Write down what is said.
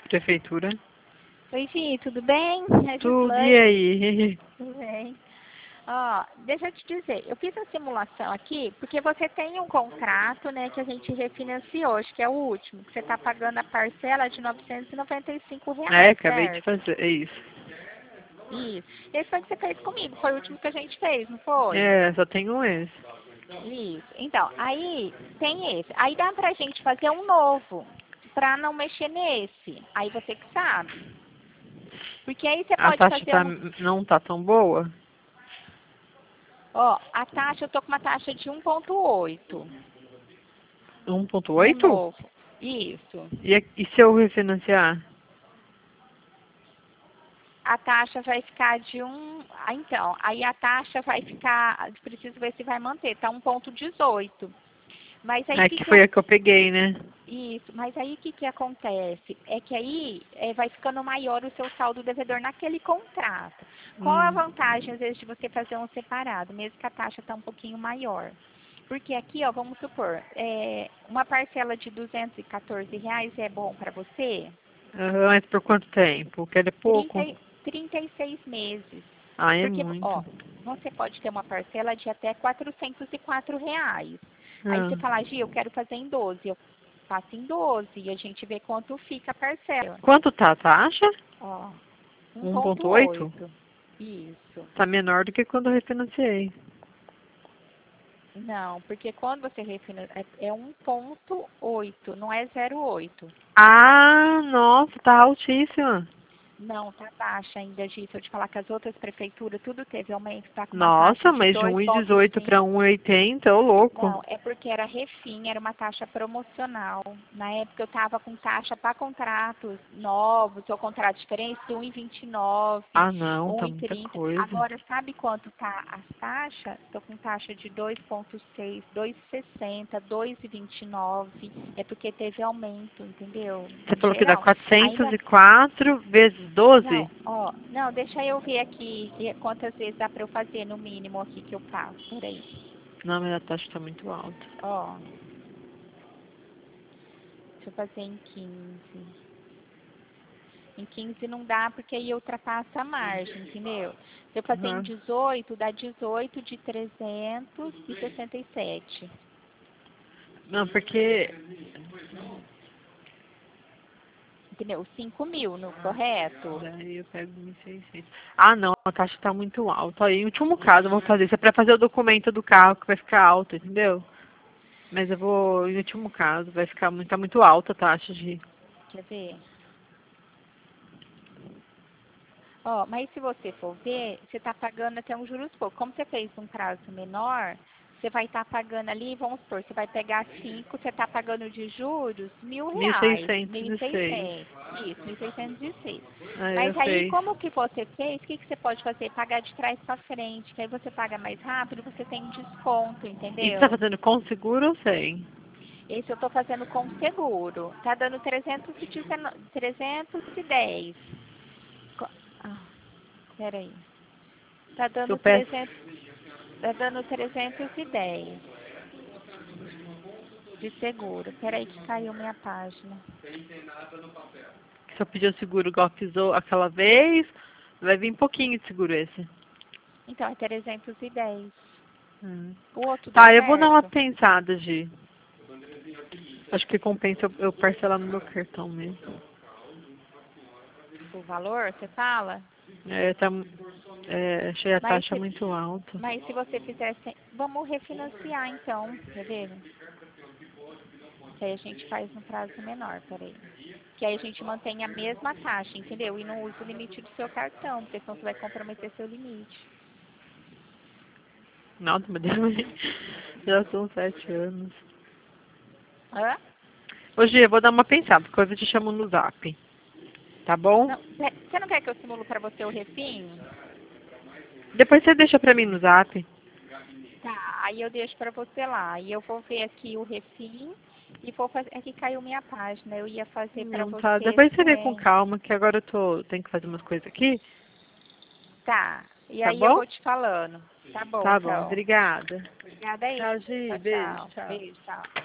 Prefeitura. Oi, Gi, tudo bem? É Tudo, Gislaine. e aí? Tudo bem. Ó, deixa eu te dizer, eu fiz a simulação aqui porque você tem um contrato, né, que a gente refinanciou, acho que é o último, que você está pagando a parcela de R$ 995, Acabei de certo? fazer, é isso. Isso. Esse foi o que você fez comigo, foi o último que a gente fez, não foi? Só tenho esse. Isso. Então, aí tem esse. Aí dá pra gente fazer um novo, pra não mexer nesse. Aí você que sabe. Porque aí você A pode taxa fazer tá, um. não tá tão boa? Ó, a taxa, eu tô com uma taxa de 1,8 no 1,8? novo. Isso. E se eu refinanciar? A taxa vai ficar de então, aí a taxa vai ficar. Preciso ver se vai manter, tá 1,18. Mas aí o É que que que foi a que eu peguei, né? Isso, mas aí o que que acontece? É que aí vai ficando maior o seu saldo devedor naquele contrato. Qual a Hum. vantagem, às vezes, de você fazer um separado, mesmo que a taxa está um pouquinho maior? Porque aqui, ó, vamos supor, uma parcela de R$ 214 é bom para você? Mas por quanto tempo? Quer é 30, pouco? 36 meses. Ah, é Porque, muito. ó, você pode ter uma parcela de até R$ 404. Aí você Ah. fala, Gi, eu quero fazer em 12. Eu faço em 12 e a gente vê quanto fica a parcela. Quanto tá a taxa? Ó, 1,8? 1,8. Isso. Tá menor do que quando eu refinanciei. Não, porque quando você refinancia, é 1,8, não é 0,8. Ah, nossa, tá altíssima. Não, tá baixa ainda, Gi. Se eu te falar que as outras prefeituras, tudo teve aumento, tá com uma taxa Nossa, de mas de 1,18 2,5. para 1,80, ô louco. Não, é porque era refim, era uma taxa promocional. Na época eu estava com taxa para contratos novos ou contratos diferentes de 1,29, Ah, não, tá muita 1,30. coisa. Agora, sabe quanto tá as taxas? Estou com taxa de 2,6, 2,60, 2,29. É porque teve aumento, entendeu? Você Em falou que dá geral. Ainda 404 vezes 12? não, ó, não, deixa eu ver aqui quantas vezes dá para eu fazer no mínimo aqui que eu faço. Peraí. Não, mas a taxa tá muito alta. Ó, deixa eu fazer em 15. Em 15 não dá porque aí ultrapassa a margem, entendeu? Se eu fazer em Uhum. 18, dá 18 de 367. Não, porque... Entendeu? 5 mil, no correto? Daí eu pego 1.600. Ah, não, a taxa tá muito alta. Aí, em último caso, eu vou fazer isso. É pra fazer o documento do carro que vai ficar alto, entendeu? Mas eu vou, em último caso, vai ficar muito, tá muito alta a taxa de... Quer ver? Ó, mas se você for ver, você está pagando até um juros pouco. Como você fez um prazo menor, você vai estar pagando ali, vamos supor, você vai pegar 5, você está pagando de juros R$ 1.000, 1.606. 1.600. Isso, 1.606. Aí eu Mas aí, sei. como que você fez, o que que você pode fazer? Pagar de trás para frente, que aí você paga mais rápido, você tem desconto, E você tá entendeu? fazendo com seguro ou sem? Esse eu estou fazendo com seguro. Tá dando 319, 310. Ah, peraí. Tá Se eu dando peço... 300, tá dando 310 de seguro. Peraí que caiu minha página. Se eu pedir o seguro igual pisou aquela vez, vai vir pouquinho de seguro esse. Então, é 310. Hum. O outro deu Tá, eu vou dar uma certo? pensada, Gi. Acho que compensa eu parcelar no meu cartão mesmo. O valor, você fala? Tá, achei a Mas taxa se, muito alta. mas se você fizesse... Vamos refinanciar, então. Quer ver? Que aí a gente faz no prazo menor, peraí. Que aí a gente mantém a mesma taxa, entendeu? E não usa o limite do seu cartão, porque senão você vai comprometer seu limite. Nossa, mas já são 7 anos. Hã? Ô, Gi, eu vou dar uma pensada, coisa eu te chamo no zap. Tá bom? Não, você não quer que eu simulo pra você o refim? Depois você deixa pra mim no zap. Tá, aí eu deixo pra você lá. E eu vou ver aqui o refim e vou fazer. Aqui caiu minha página. Eu ia fazer pra Não, tá. você Depois você vê com sem. calma, que agora tenho que fazer umas coisas aqui. Tá. E Tá aí eu bom? vou te falando. Tá bom, Tá bom, então. obrigada. Obrigada aí. Tchau, Gi. Tchau, Beijo, tchau. tchau. Beijo, tchau.